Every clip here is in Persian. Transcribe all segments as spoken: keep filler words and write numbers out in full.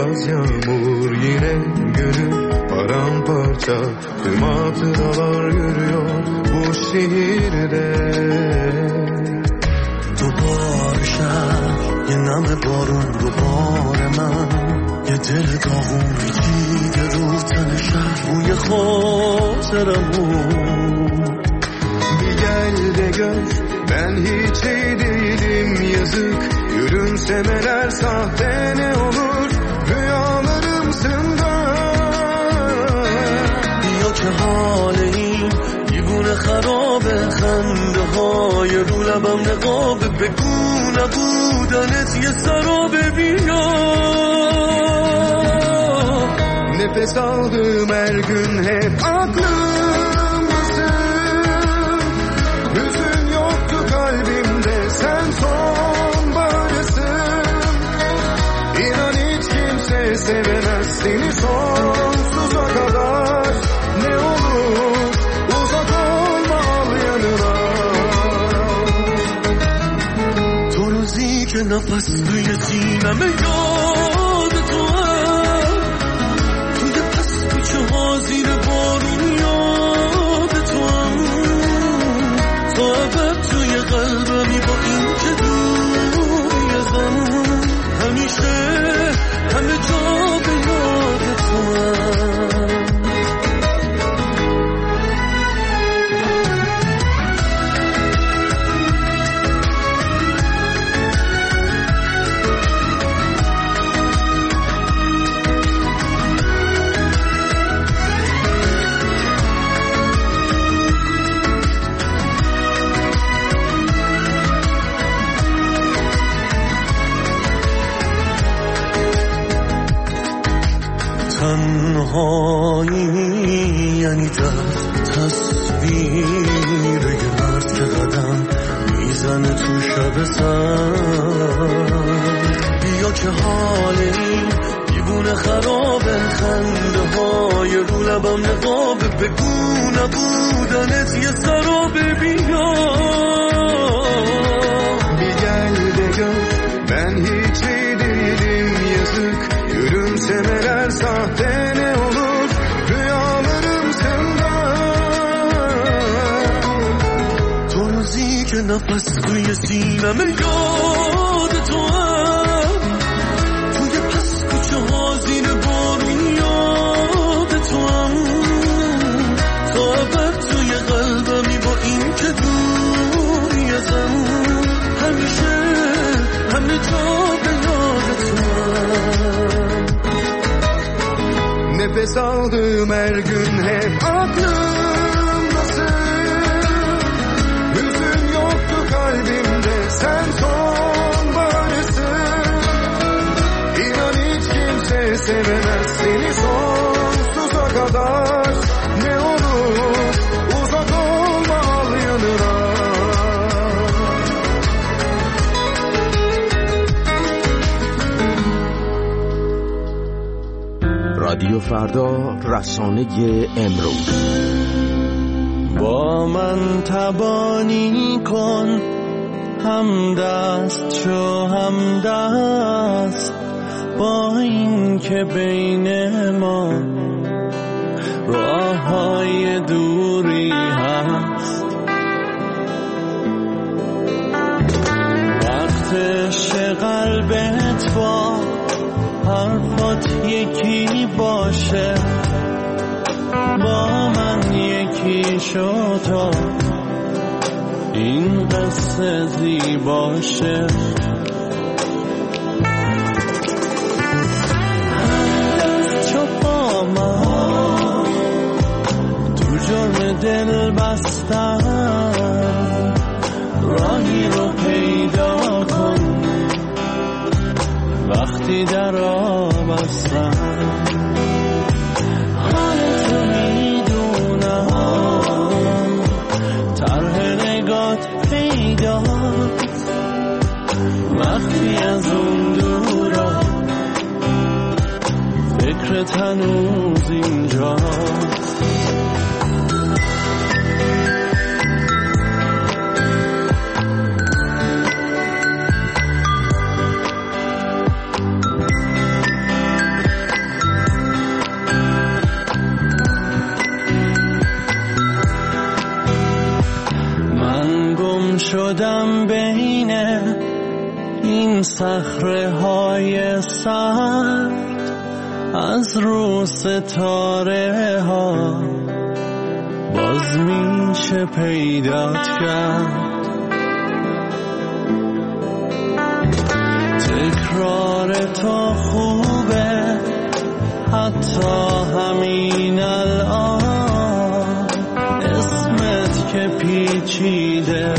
yaz yağmur yine gönül paramparça. Tüm hatıralar yürüyor bu şehirde. دوباره شب یه نم بارون دوباره من یه دل داغون پیچیده رو تن شهر روی خاطرمون. Bir gel de gör ben hiç iyi değilim yazık. Yürümsemeler sahte ne olur rüyalarımsında. بیا که حال این دیوونه خرابه، خنده های رو لبم نقابه، بگو نبودنت یه سرابه. بیا Nefes aldığım her gün hep aklımdasın. Hüzün yoktu kalbimde, sen sonbaharsın. İnan hiç kimse sevemez seni sonsuza kadar. Ne olur uzak olma, al yanına. تو روزی که نفس توی سینمه یاد تو هم، توی پس کوچه ها زیر بارون یاد تو هم. تا ابد توی قلبمی با این که دوری ازم، همیشه همه جا به یاد تو هم. تنهایی یعنی در تصویر یه مرد که قدم میزنه تو شب سر. بیا که حال این دیوونه خرابه، خنده های رو لبم نقابه، بگو نبودنت یه سرابه. بیا Bir gel de gör ben hiç iyi değilim yazık. Yürümsemeler sahte ne olur rüyalarımsında. تو روزی که نفس توی سینمه یاد تو هم، توی پس کوچه ها زیر بارون یاد تو هم. تا ابد توی قلبمی با این که دوری ازم، همیشه همه جا به یاد تو هم. Nefes aldığım her gün hep aklımdasın. Hüzün yoktu kalbimde, sen sonbaharsın. İnan hiç kimse sevemez seni sonsuza kadar. Ne olur uzak olma, al yanına. رادیو فردا، رسانه امروز. با من تبانی کن، هم دست شو هم دست، با این که بین ما راه های دوری هست. وقتش قلبت با حرفات یکی باشه، با من یکی شو تا این قصه زیباشه. همدست چو با من تو جرم دل بستن، راهی رو پیدا کن وقتی در آب هستم. حالتو میدونم، طرح نگات پیداست وقتی از اون دورا، فکرت هنوز اینجاست. شدم بین این صخره های سرد، از رو ستاره ها باز میشه پیدات کرد. تکرار تو خوبه حتی همین الان، اسمت که پیچیده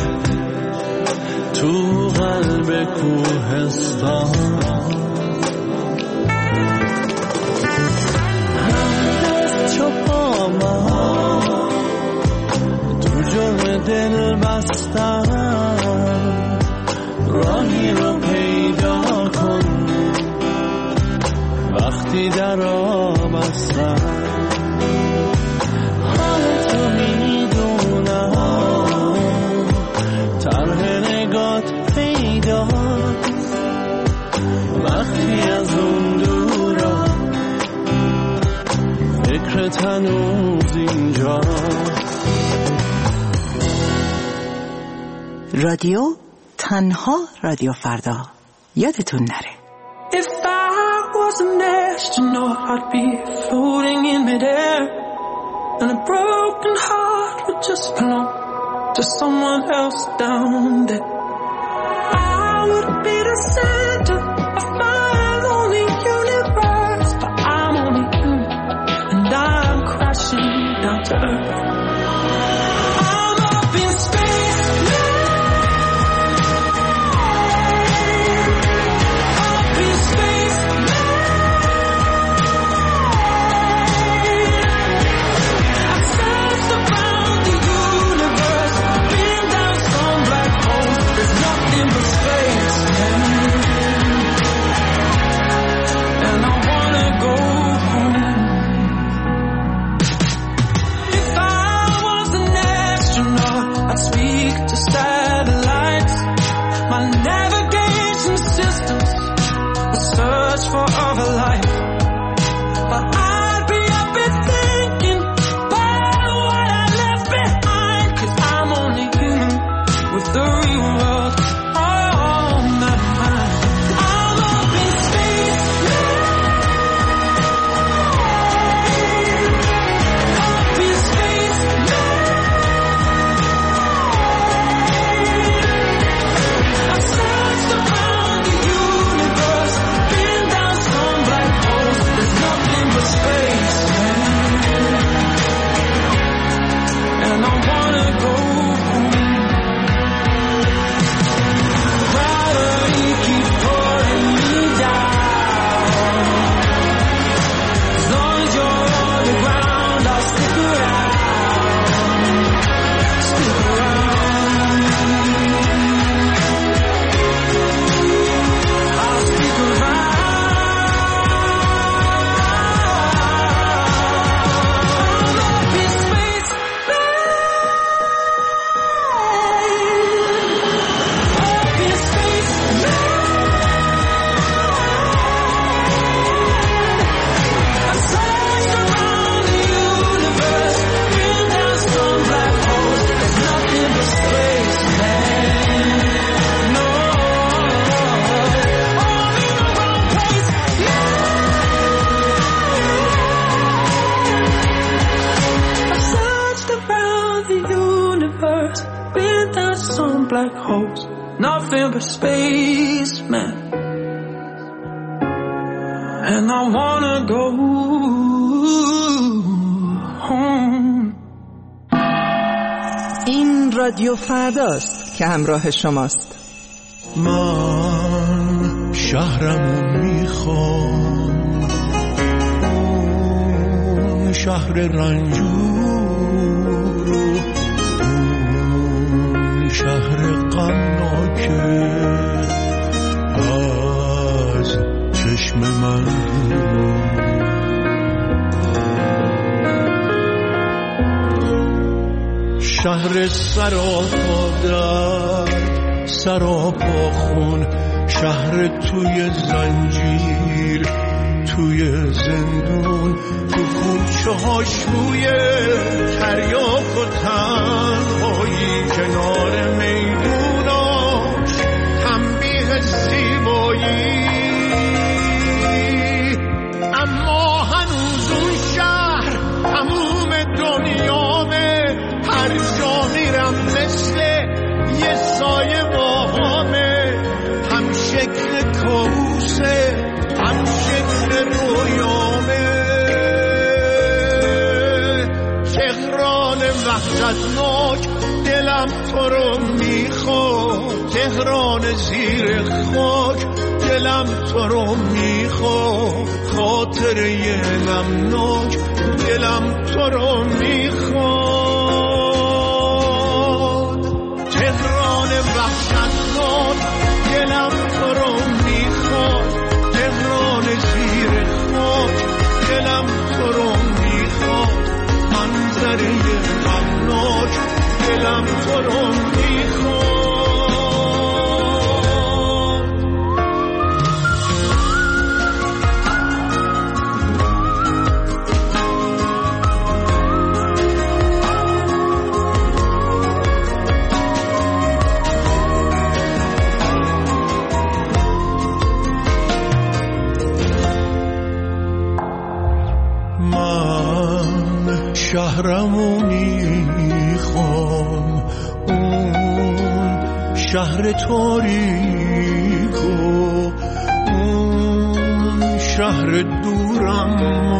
تو قلب کوهستان. همدست چو با ما تو جرم دل بستن، راهی رو پیدا کن وقتی در آب هستن. حالتو میدونم طرح نگات پیداست وقتی از اون دورا، فکرت هنوز اینجا. رادیو تنها رادیو فردا، یادتون نره. If I was an astronaut, I'd be floating in midair, and a broken heart would just belong to someone else down there. I would be the center of my lonely universe, but I'm only human, and I'm crashing down to earth. I'm up in space now. For other life, but I'd be up and thinking about what I left behind, 'cause I'm only human with the real world on my mind. I'm up in space now, up in space now. I've searched around the universe, been down some black holes, there's nothing but space, and I wanna go home. Gravity keeps pulling me down. As long as you're on the ground, I'll stick around, stick around. I'll stick around. Black holes, nothing but space, man. And I wanna go home. این رادیو فرداست که همراه شماست. من شهرمو میخوام، اون شهر رنجور، اون شهر غمناکه از چشم من شهر سراپا درد، سراپا خون، شهر توی زنجیر، توی زندون، تو کوچه هاش روی تریاک و تنهایی کنار میدون. خاک دلم تو رو میخواد، تهران زیر خاک دلم تو رو میخواد، خاطره غمناک دلم تو رو میخواد، تهران وحشتناک دلم تو رو میخواد، تهران زیر خاک دلم تو رو میخواد، منظره غمناک دلم تو رو میخواد. شهرمو میخوام، اون شهر تاریکو، اون شهر دورم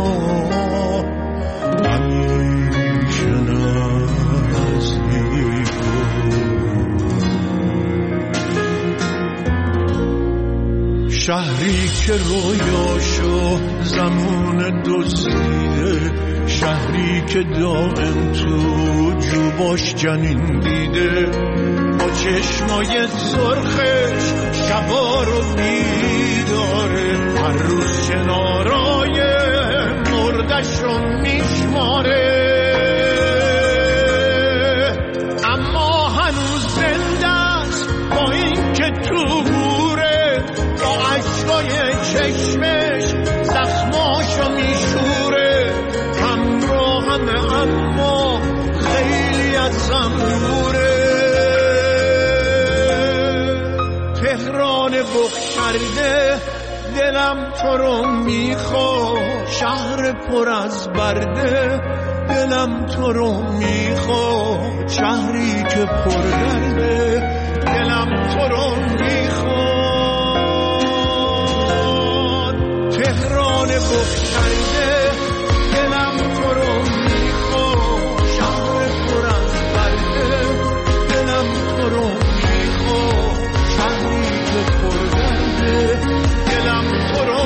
همیشه نزدیکو، شهری که رویاشو زمان دزدیده، شهری که دائم تو جوباش جنین دیده، با چشمای سرخش شبا رو بیداره، هر روز کنارای مردش رو میشماره، اما هنوز زنده است با این که تو گوره، با عشقای چشمش زخماشو میشوره، اما خیلی ازم دوره، تهران بخشرده دلم تو رو میخواد، شهر پر از برده دلم تو رو میخواد، شهری که پر گرده دلم تو رو میخواد، تهران بخشرده دلم تو رو میخواد، شهر پر از برده دلم تو رو میخواد، شهری که پر گرده دلم تو رو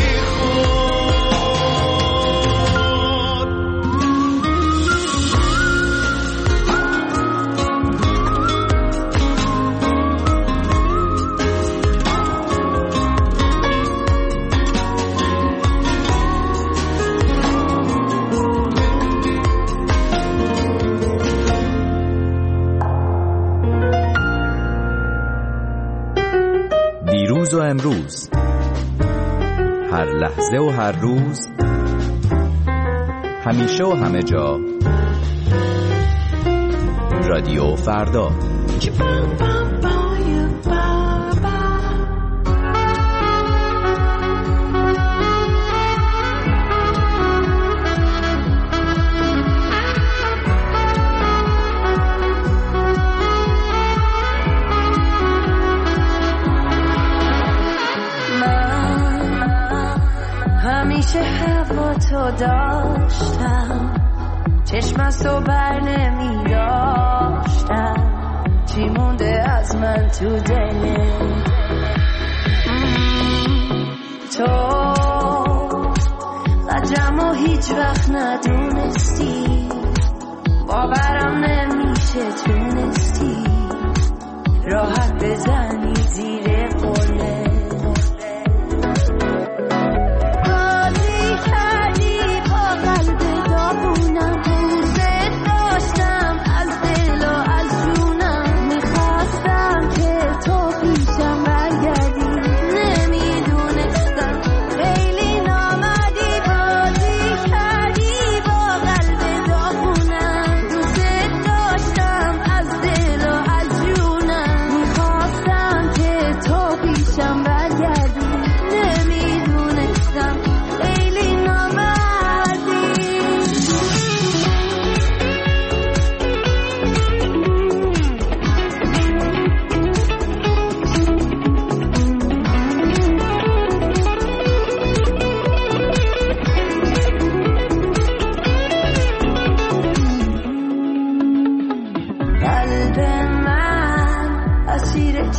دیروز و امروز، هر لحظه و هر روز، همیشه و همه جا، رادیو فردا. همیشه هوا تو داشتم، چشمت رو بر نمی داشتم، چی مونده از من تو دلت، تو قدرم و هیچ وقت ندونستی، باورم نمیشه تونستی راحت بزنی زیر قلت،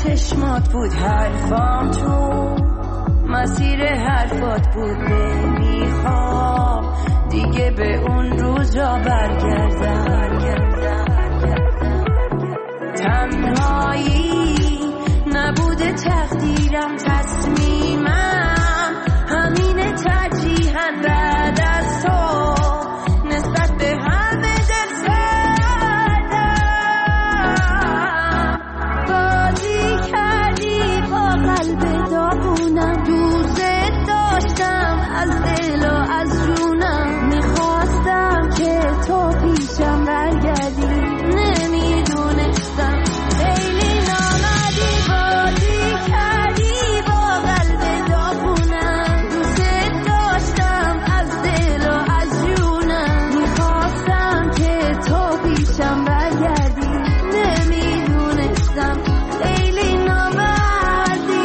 چشمات بود حرفام تو مسیر حرفات بود نمیخوام دیگه به اون روزا برگردم تنهایی نبوده تقدیرم تصمیمم همینه ترجیحاً بعد از تو نسبت به همه دل زدم بازی کردی با قلب داغونم دوست داشتم از دل و از جونم میخواستم که تو پیشم برگردی نمیدونستم خیلی نامدی بازی کردی با قلب داغونم دوست داشتم از دل و از جونم میخواستم که تو پیشم برگردی نمیدونستم خیلی نامدی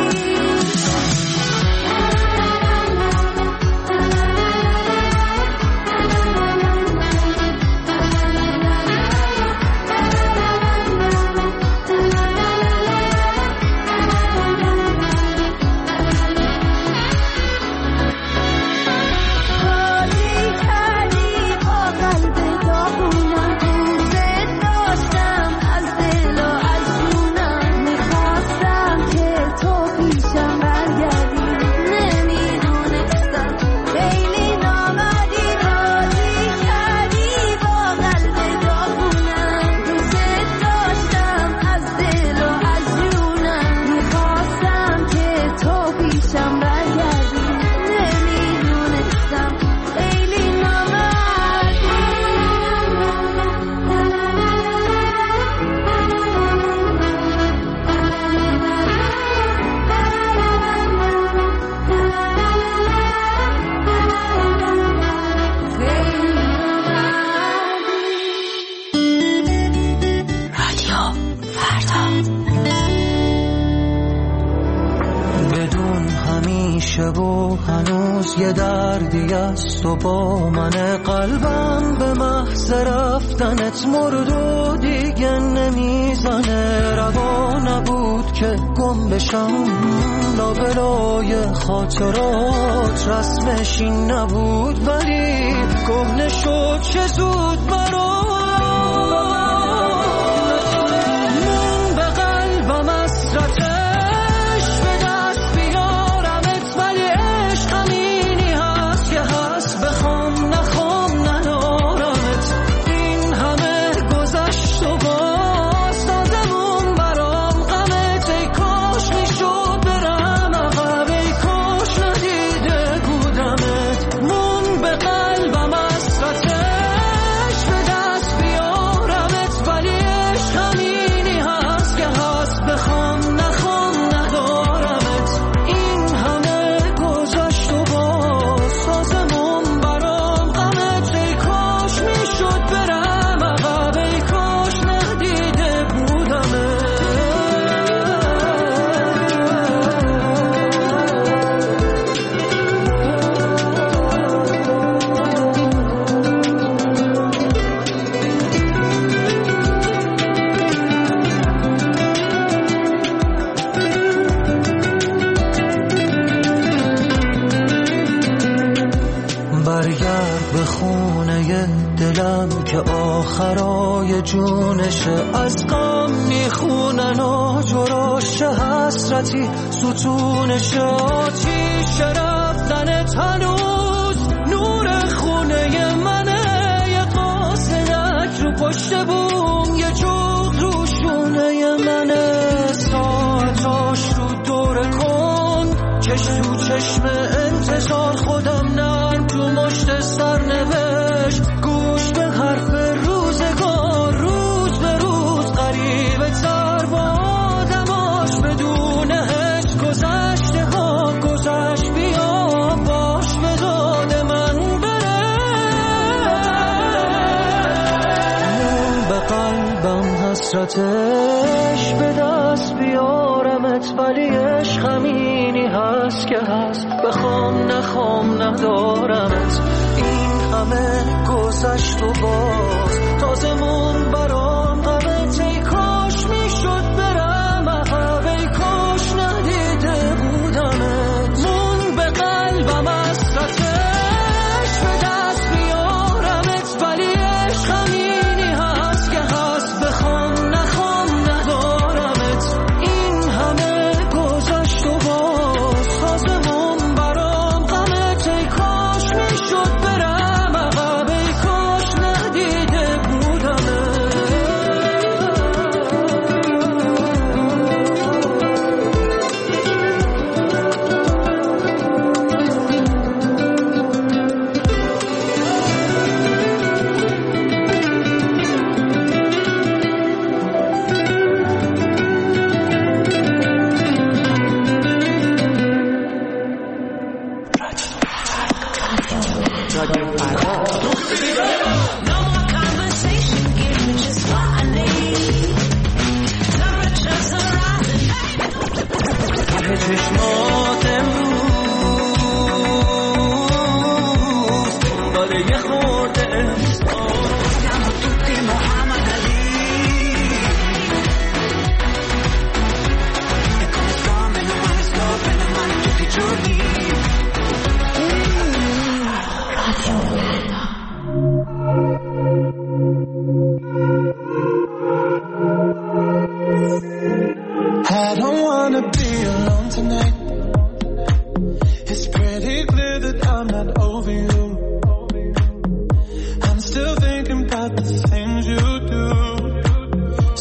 یه دردی است و با من قلبم به محض رفتنت مرد و دیگه نمیزنه روا نبود که گم بشم لابلای خاطرات رسمش این نبود ولی کهنه شد چه زود برام من به قلبم حسرته آخرای جونشه از غم میخونن و جراش حسرتی ستونشه آتیش رفتنت هنوز نور خونه منه یه قاصدک رو پشت بوم یه جغد رو شونه منه ساعتاش رو دور کن چش تو چشم انتظار خودم نرم تو مشت سرنوشت گوش به حرف روزگار روز به روز قریبه تر با آدماش بدون حس گذشته ها گذشت بیا باش به داد من بره من به قلبم حسرتش به دست بیارمت ولی عشق همینی هست که هست بخوام نخوام ندارمت این همه گذشت و باز تازه مون برام غمت ای کاش میشد برم عقب ای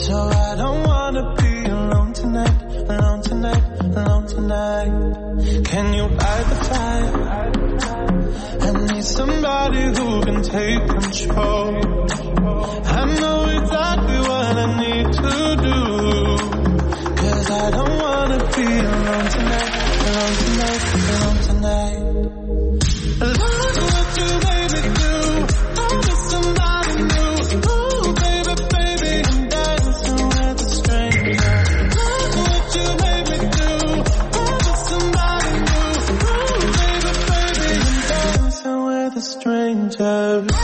So I don't wanna be alone tonight, alone tonight, alone tonight. Can you light the fire? I need somebody who can take control. I know exactly what I need to do, 'cause I don't wanna be alone tonight, alone tonight, alone tonight. Look what you made me do. I'm with somebody new. Ooh, baby, baby, I'm dancing with a stranger. Look what you made me do. I'm with somebody new. Ooh, baby, baby, I'm dancing with a stranger.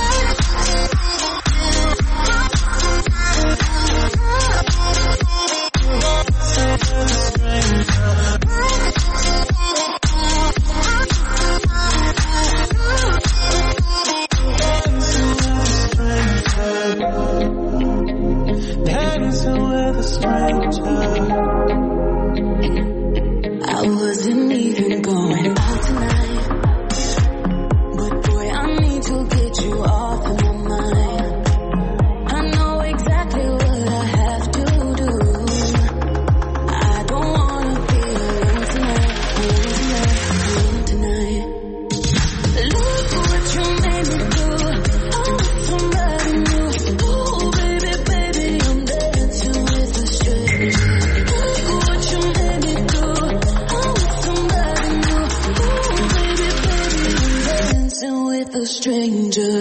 I wasn't even going out tonight, but boy, I need to get you off of my mind. I know exactly what I have to do. I don't wanna be alone tonight, alone tonight, alone tonight. Look what you made me do. I'm with somebody new. Ooh, baby, baby, I'm dancing with a stranger. Look what you made me do. I'm with somebody new. Ooh, baby, baby, I'm dancing with a stranger.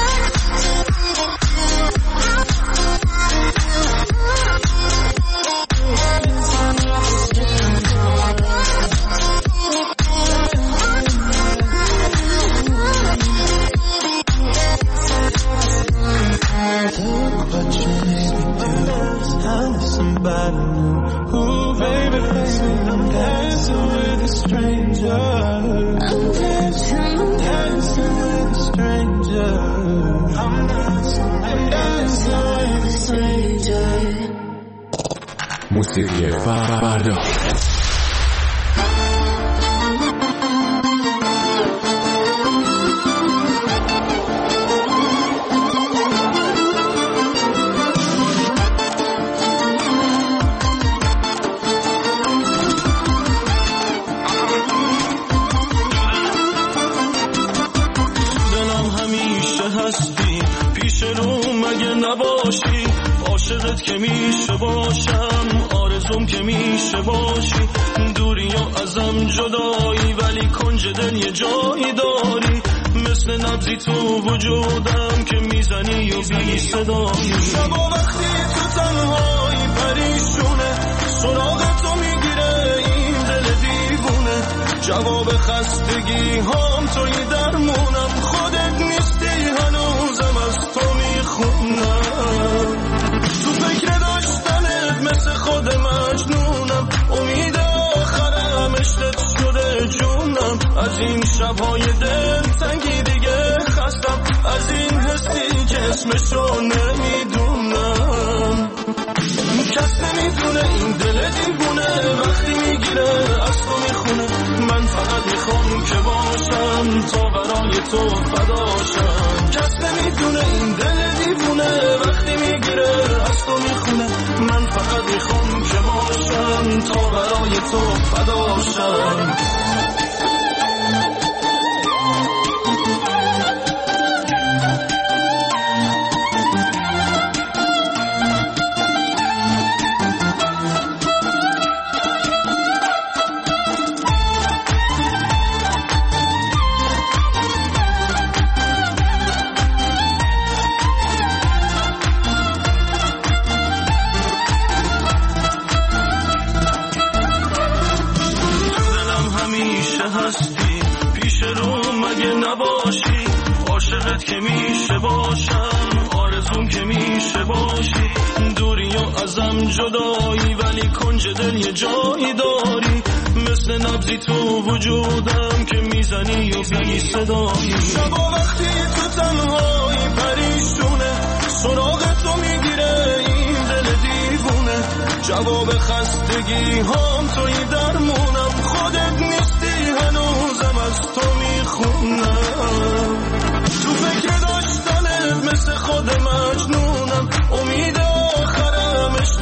Somebody new. Ooh, baby, baby, I'm dancing with a stranger. I'm dancing, I'm dancing with a stranger. I'm dancing, I'm dancing with a stranger. موسیقی فردا. عاشقت که میشه باشم، آرزوم که میشه باشی، دوری یا ازم جدایی ولی کنج دل یه جایی داری، مثل نبضی تو وجودم که میزنی و بی صدایی. شبا وقتی تو تنهایی پریشونه، سراغ تو میگیره این دل دیوونه، جواب خستگی هام توی درمونم، خودت نیستی هنوزم از تو میخونم، تو فکر داشتنت مثل خود مجنونم، امید آخرم عشقت شده جونم، از این شبهای دل تنگی دیگه خستم، از این حسی که اسمشو نمیدونم، کس نمیدونه این دل دیوونه وقتی میگیره از تو میخونه، من فقط میخوام که باشم تا برای تو فداشم، کس نمیدونه این دل دیوونه وقتی میگیره از تو میخونه، من فقط میخوام که باشم تا برای تو فداشم. عاشقت که میشه باشم، آرزوم که میشه باشی، دوری و ازم جدایی ولی کنج دل یه جایی داری، مثل نبضی تو وجودم که میزنی و بی صدایی. شبا وقتی تو تنهایی پریشونه، سراغ تو میگیره این دل دیوونه، جواب خستگی هام توی درمونم، خودت نیستی هنوزم از تو میخونم، تو فکر داشتنت مثل خود مجنونم، امید آخرم عشقت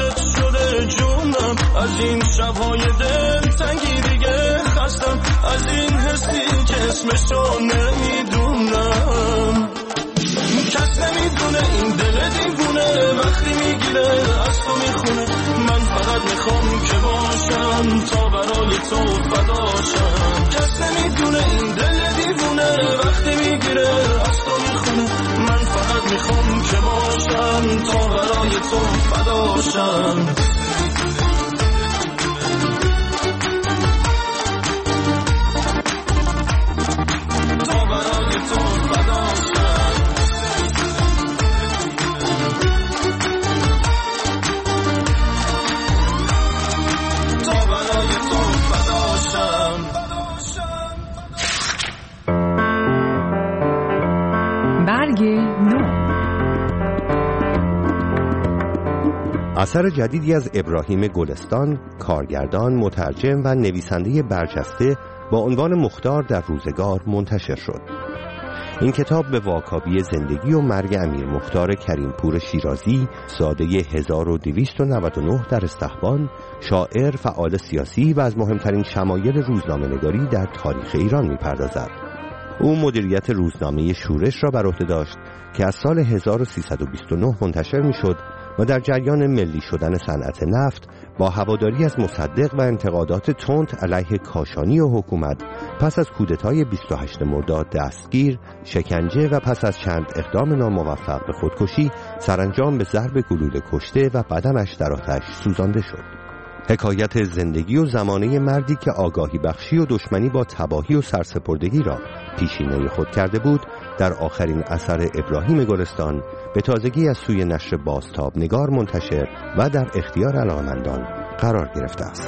شبهای دل تنگی دیگه خستم از این حسی که اسمشو نمیدونم. کس نمیدونه این دل دیوونه وقتی میگیره از تو میخونه. من فقط میخوام که باشم تا برای تو فداشم. کس نمیدونه این دل دیوونه وقتی میگیره از تو میخونه. من فقط میخوام که باشم تا برای تو فداشم. تا برای تو فداشم. برگ نو. اثر جدیدی از ابراهیم گلستان، کارگردان، مترجم و نویسنده برجسته با عنوان مختار در روزگار منتشر شد. این کتاب به واکاوی زندگی و مرگ امیر مختار کریمپور شیرازی، زاده هزار و دویست و نود و نه در استخوان، شاعر، فعال سیاسی و از مهمترین شمایل روزنامه‌نگاری در تاریخ ایران می‌پردازد. او مدیریت روزنامه شورش را بر عهده داشت که از سال هزار و سیصد و بیست و نه منتشر می‌شد و در جریان ملی شدن صنعت نفت با هواداری از مصدق و انتقادات تند علیه کاشانی و حکومت پس از کودتای بیست و هشتم مرداد دستگیر، شکنجه و پس از چند اقدام ناموفق به خودکشی سرانجام به ضرب گلوله کشته و بدنش در آتش سوزانده شد. حکایت زندگی و زمانه مردی که آگاهی بخشی و دشمنی با تباهی و سرسپردگی را پیشینه خود کرده بود، در آخرین اثر ابراهیم گلستان به تازگی از سوی نشر بازتاب نگار منتشر و در اختیار علاقه‌مندان قرار گرفته است.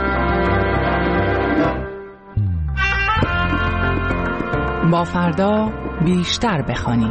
با فردا بیشتر بخوانیم.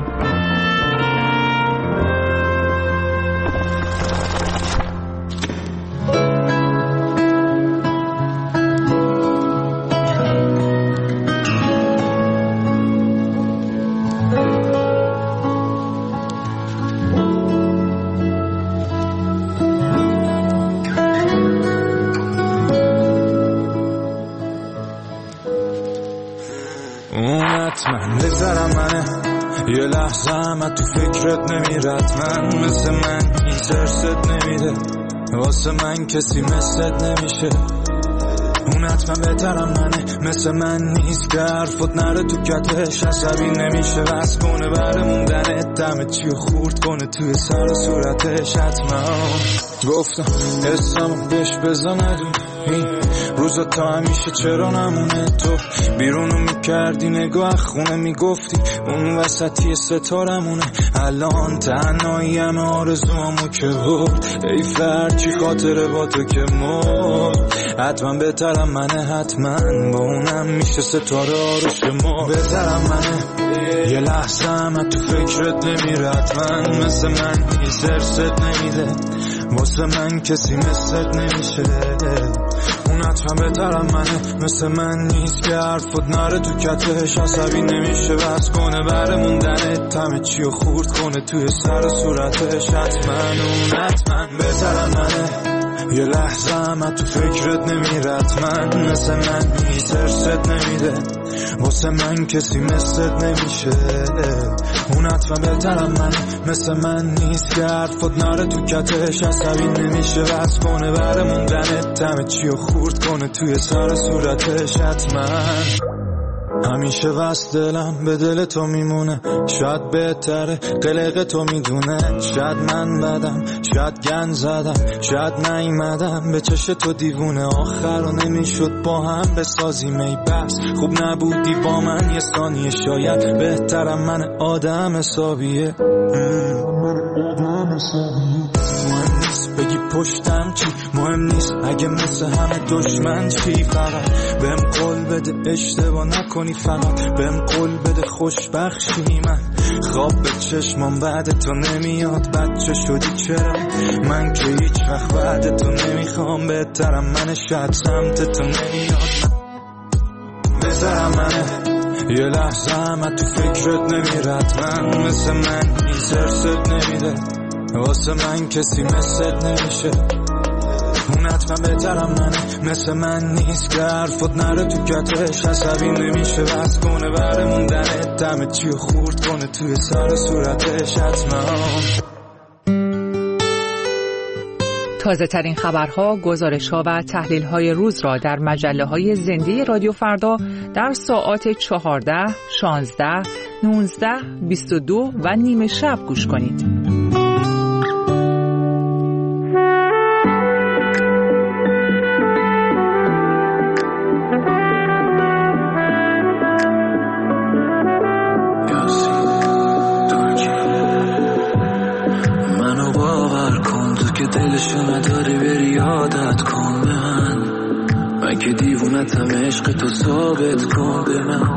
من بذارم منه یه لحظه همه تو فکرت نمیرد. من مثل من هیچ ارست نمیده، واسه من کسی مثلت نمیشه. اون حتما بهترم منه، مثل من نیست که حرفت نره تو کتش. عصبی نمیشه بس کنه بره موندنت، دمه چی خورد کنه توی سر و صورتش. حتما گفتم حسامو بهش بزن ندون این روزا تا همیشه چرا نمونه. تو بیرونو میکردی نگاه خونه میگفتی اون وسطی ستارمونه. الان تنهایی همه آرزوامو که بود، ای فرچی خاطره با تو که مرد. حتما بهترم منه، حتما با اونم میشه ستاره آروش ما. بهترم منه یه لحظه همه تو فکرت نمیره. حتما مثل من هیچ ارست نمیده، واسه من کسی مثلت نمیشه. اون حتما بهترم منه، مثل من نیست که حرفت نره تو کتش. عصبی نمیشه بس کنه بره موندنت، همه چی رو خورد کنه توی سر و صورتش. حتما اون حتما بهترم منه یه لحظه همه تو فکرت نمیره. حتما مثل من هیچ ارست نمیده، واسه من کسی مثلت نمیشه. اون حتما بهترم منه، مثل من نیست که حرفت نره تو کتش. عصبی نمیشه بس کنه بره موندنت، همه چی رو خورد کنه توی سر صورتش. حتما همیشه بس دلم به دل تو میمونه، شاید بهتره قلق تو میدونه. شاید من بدم، شاید گند زدم، شاید نیومدم به چش تو دیوونه. آخر رو نمیشد با هم بسازیم ای بس خوب نبودی با من یه ثانیه. شاید بهترم من آدم حسابیه. مهم نیست بگی پشتم چی، مهم نیست اگه مثل همه دشمن چی. فقط بهم قول بده اشتباه نکنی، فقط بهم قول بده خوشبخشی. من خواب به چشمام بعد تو نمیاد، بچه شدی چرا من که هیچ وقت بعد تو نمیخوام. بهترم من شاید سمت تو نمیاد. بذارم منه یه لحظه همه تو فکرت نمیرد. من مثل من هیچ ارست نمیده، واسه من کسی مثلت نمیشه. اون حتما بهترم منه، مثل من نیست که حرفت نره تو کتش، عصبی نمیشه بس کنه بره موندنه، دمت چیو خورد کنه توی سر صورتش حتما. تازه ترین خبرها، گزارش‌ها و تحلیل‌های روز را در مجله‌های زنده رادیو فردا در ساعات چهارده، شانزده، نوزده، بیست و دو و نیمه شب گوش کنید. که دیوونتم عشق تو ثابت کن به من،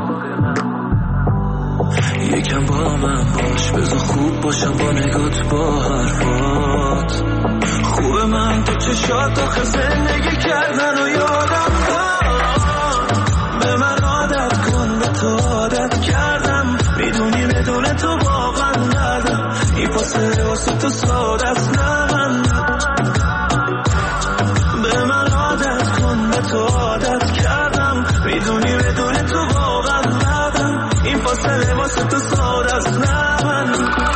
یکم با من باش بذار خوب باشم با نگات با حرفات، خوب من تو چشات آخه زندگی کردن و یادم داد، به من عادت کن به تو عادت کردم، میدونی بدون تو واقعا ندم، این فاصله واسه تو ساده است نه من، به من عادت کن به تو عادت کردم، میدونی بدون تو واقعا ندم، این فاصله واسه تو ساده است نه من.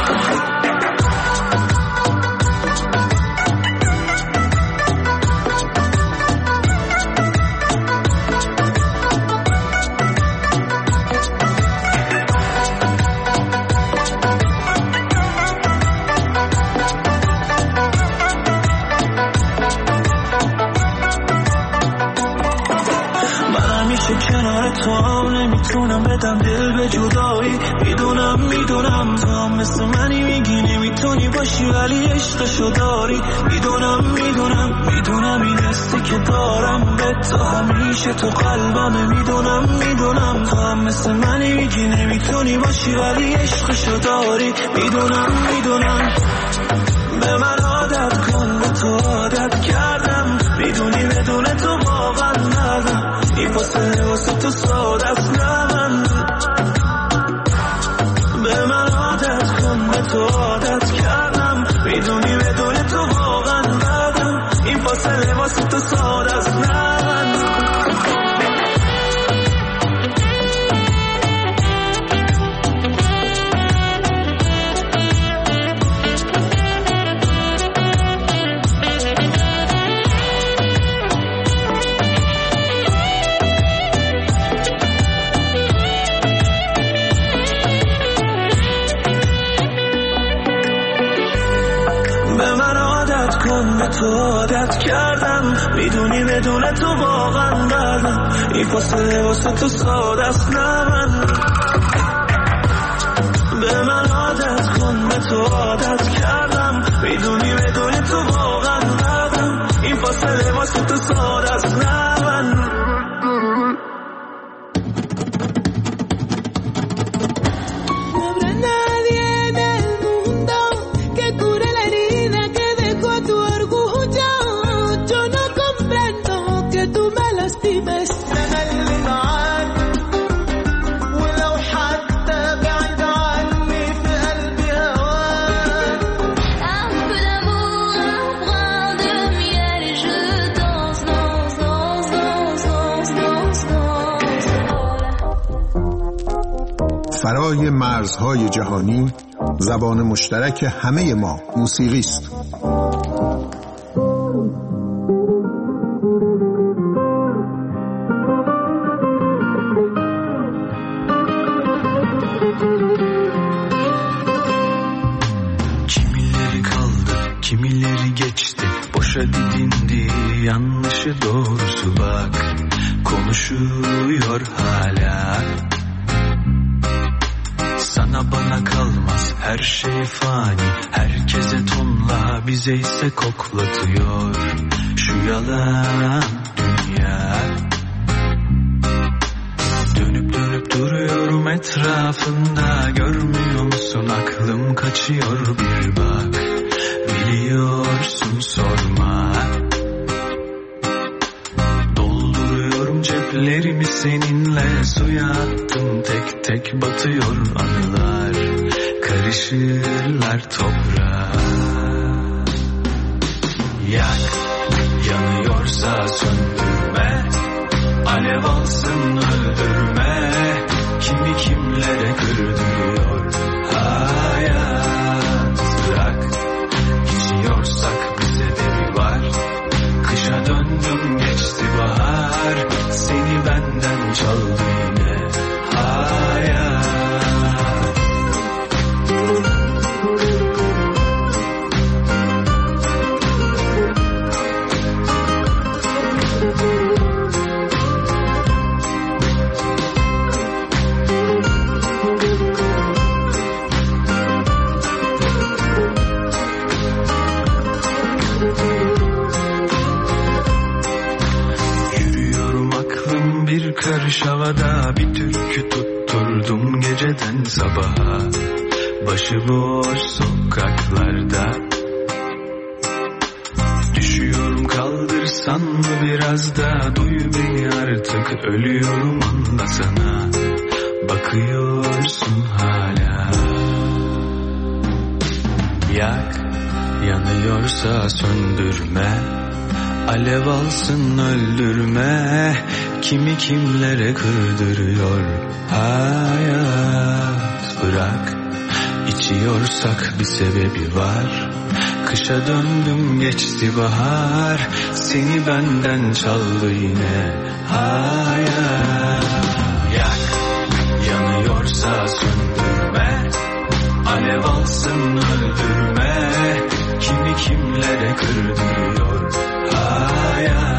تو هم نمیتونم بدم دل به جدایی، میدونم میدونم تو هم مثل منی، میگی نمیتونی باشی ولی عشقشو داری، میدونم میدونم میدونم این حسی که دارم به تو همیشه تو قلبمه، میدونم میدونم تو هم مثل منی، میگی نمیتونی باشی ولی عشقشو داری، میدونم میدونم به من عادت کن به تو عادت کردم، میدونی بدون تو واقعا ندم، این فاصله واسه تو ساده است نه من، به من عادت کن به تو عادت کردم، میدونی بدون تو واقعا ندم، این فاصله واسه تو ساده است نه من. تو عادت کردم، میدونی بدون تو واقعا ندم، این فاصله واسه تو ساده است نه من، به من عادت کن به تو عادت کردم، میدونی بدون تو واقعا ندم، این فاصله واسه تو ساده است نه من. فرای مرزهای جهانی، زبان مشترک همه ما موسیقی است. Kimileri kaldı, kimileri geçti, boşa didindi, yanlışı doğrusu bak, konuşuyor hala. Sana bana kalmaz her şey fani, herkese tonla bize ise koklatıyor şu yalan dünya. Dönüp dönüp duruyorum etrafında, görmüyor musun aklım kaçıyor bir bak, biliyorsun sorma. Dolduruyorum ceplerimi seninle, suya attım tek tek batıyor anılar, karışırlar toprağa. Yak, yanıyorsa söndürme, alev alsın öldürme, kimi kimlere kırdırıyor hayat. Bırak, içiyorsak bir sebebi var, kışa döndüm geçti bahar, seni benden çaldı yine hayat. Karış havada bir türkü tutturdum geceden sabaha, başıboş sokaklarda. Düşüyorum, kaldırsan mı biraz da, duy beni artık, ölüyorum anlasana, bakıyorsun hala. Yak, yanıyorsa söndürme, alev alsın öldürme, kimi kimlere kırdırıyor hayat. Bırak, içiyorsak bir sebebi var, kışa döndüm geçti bahar, seni benden çaldı yine hayat. Yak, yanıyorsa söndürme, alev alsın öldürme, kimi kimlere kırdırıyor hayat.